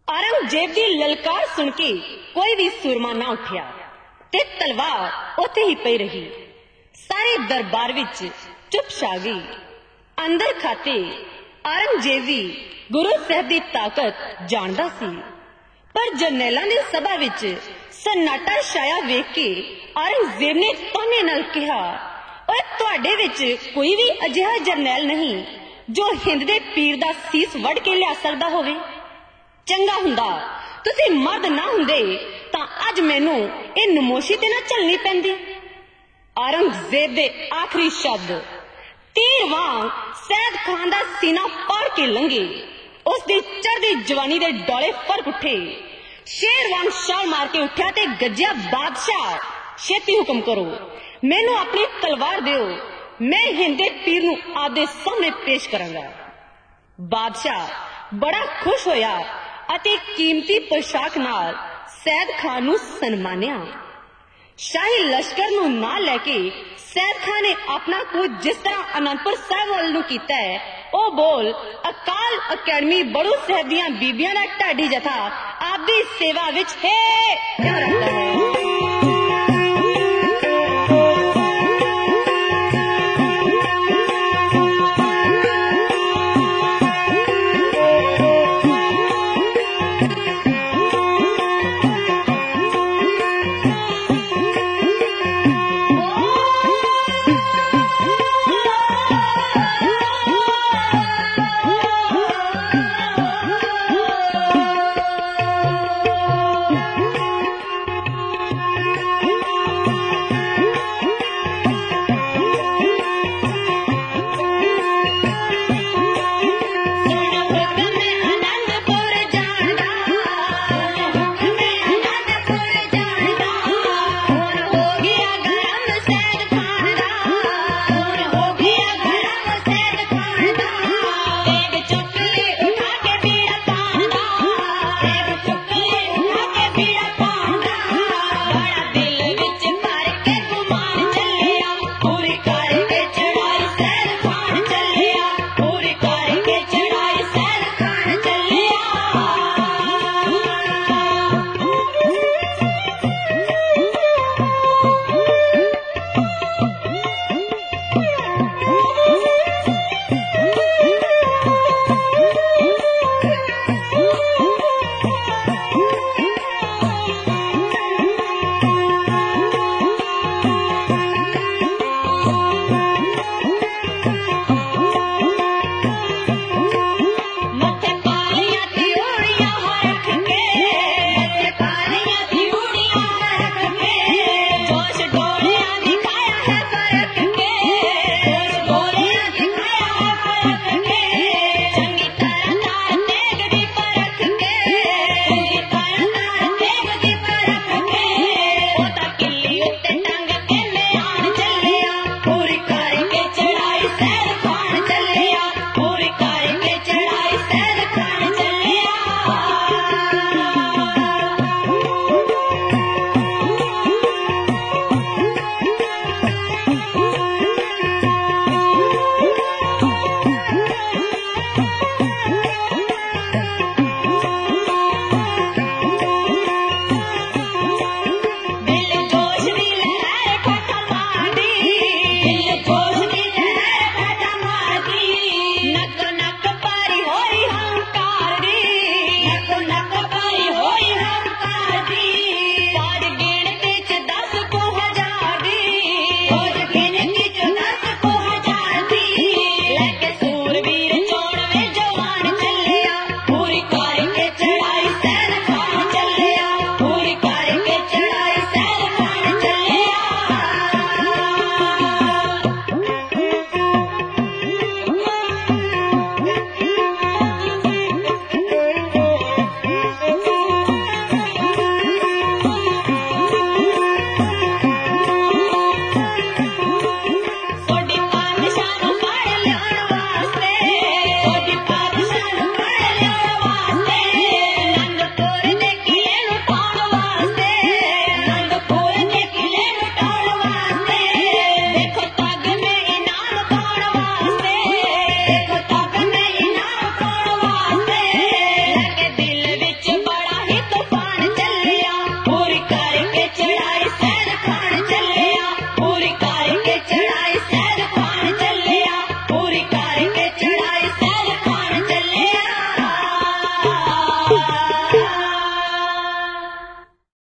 औरंगजेब की ललकार सुन के कोई भी सुरमा ना उठिया ते तलवार उत्थे ही पई रही। सारे दरबार विच चुप छा गई। अंदर खाते औरंगजेब भी गुरु साहब की ताकत जानदा सी, पर जरनैलां दी सभा विच सन्नाटा छाया वेख के औरंगजेब ने ताने नाल कहा, ओए तुहाडे विच कोई भी अजिहा जरनैल नहीं जो हिंद दे पीर दा सीस वड़ के लिया सकदा होवे। चंगा हुंदा तुसी मर्द ना हुंदे तां अज मैनू इह नमोशी ते ना झलनी पैंदी। औरंगजेब दे आखिरी शब्द तीर वांग सैयद खान दा सीना पाड़ के लंघे। उसदी चढ़दी जवानी दे डोले फरक उठे। शेर वांग छाल मार के उठ्या ते गज्जिया, बादशाह छेती हुक्म करो, मैनू अपनी तलवार दिओ, मैं हिंद दे पीर नू आपदे सामने पेश करांगा। बादशाह बड़ा खुश होया अते कीमती पोशाक नाल सैयद खान नू सन्मानिया। शाही लश्कर नू नाल लैके सैयद खान ने अपना कूच जिस तरह आनंदपुर साहिब वाल नू कीता है, ओ बोल अकाल अकैडमी बड़ू साहिब दियां बीबियां दा ढाडी जथा आपदी सेवा विच है।